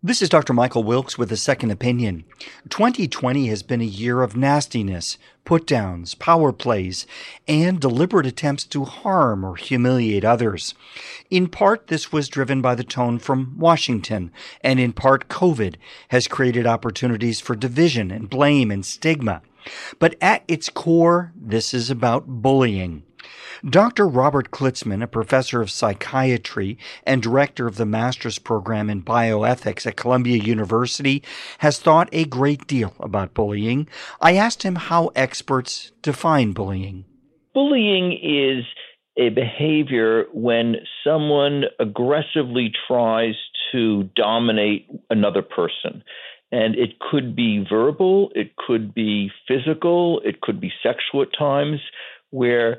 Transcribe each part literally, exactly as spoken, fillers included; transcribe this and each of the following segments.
This is Doctor Michael Wilkes with a second opinion. twenty twenty has been a year of nastiness, put-downs, power plays, and deliberate attempts to harm or humiliate others. In part, this was driven by the tone from Washington, and in part, COVID has created opportunities for division and blame and stigma. But at its core, this is about bullying. Doctor Robert Klitzman, a professor of psychiatry and director of the master's program in bioethics at Columbia University, has thought a great deal about bullying. I asked him how experts define bullying. Bullying is a behavior when someone aggressively tries to dominate another person. And it could be verbal, it could be physical, it could be sexual at times, where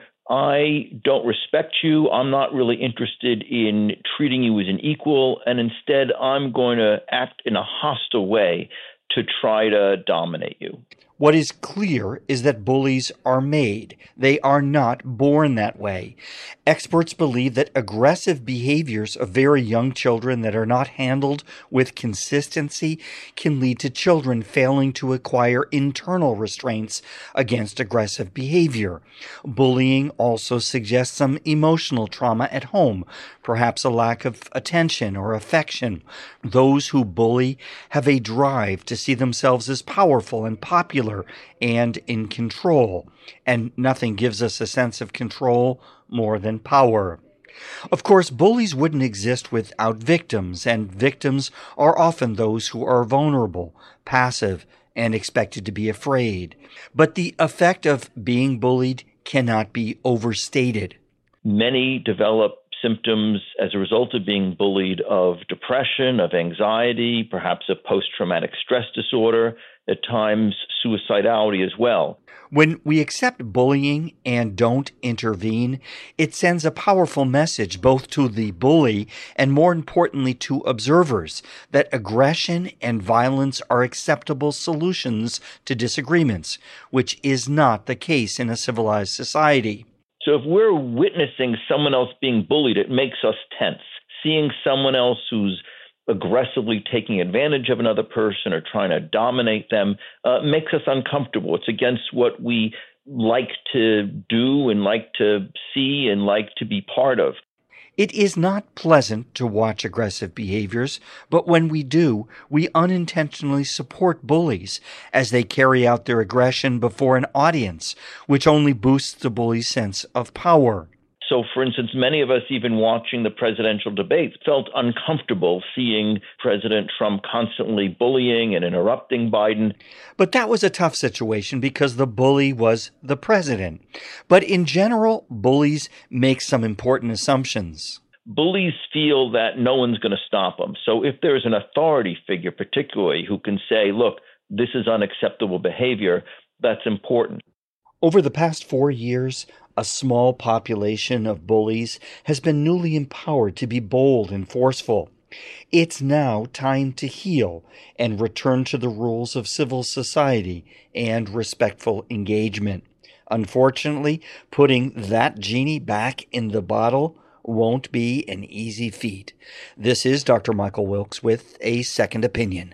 I don't respect you, I'm not really interested in treating you as an equal, and instead I'm going to act in a hostile way to try to dominate you. What is clear is that bullies are made. They are not born that way. Experts believe that aggressive behaviors of very young children that are not handled with consistency can lead to children failing to acquire internal restraints against aggressive behavior. Bullying also suggests some emotional trauma at home, perhaps a lack of attention or affection. Those who bully have a drive to see themselves as powerful and popular and in control, and nothing gives us a sense of control more than power. Of course, bullies wouldn't exist without victims, and victims are often those who are vulnerable, passive, and expected to be afraid. But the effect of being bullied cannot be overstated. Many develop symptoms as a result of being bullied of depression, of anxiety, perhaps a post-traumatic stress disorder, at times suicidality as well. When we accept bullying and don't intervene, it sends a powerful message both to the bully and, more importantly, to observers that aggression and violence are acceptable solutions to disagreements, which is not the case in a civilized society. So if we're witnessing someone else being bullied, it makes us tense. Seeing someone else who's aggressively taking advantage of another person or trying to dominate them uh, makes us uncomfortable. It's against what we like to do and like to see and like to be part of. It is not pleasant to watch aggressive behaviors, but when we do, we unintentionally support bullies as they carry out their aggression before an audience, which only boosts the bully's sense of power. So, for instance, many of us, even watching the presidential debates, felt uncomfortable seeing President Trump constantly bullying and interrupting Biden. But that was a tough situation because the bully was the president. But in general, bullies make some important assumptions. Bullies feel that no one's going to stop them. So if there's an authority figure, particularly, who can say, look, this is unacceptable behavior, that's important. Over the past four years, a small population of bullies has been newly empowered to be bold and forceful. It's now time to heal and return to the rules of civil society and respectful engagement. Unfortunately, putting that genie back in the bottle won't be an easy feat. This is Doctor Michael Wilkes with a second opinion.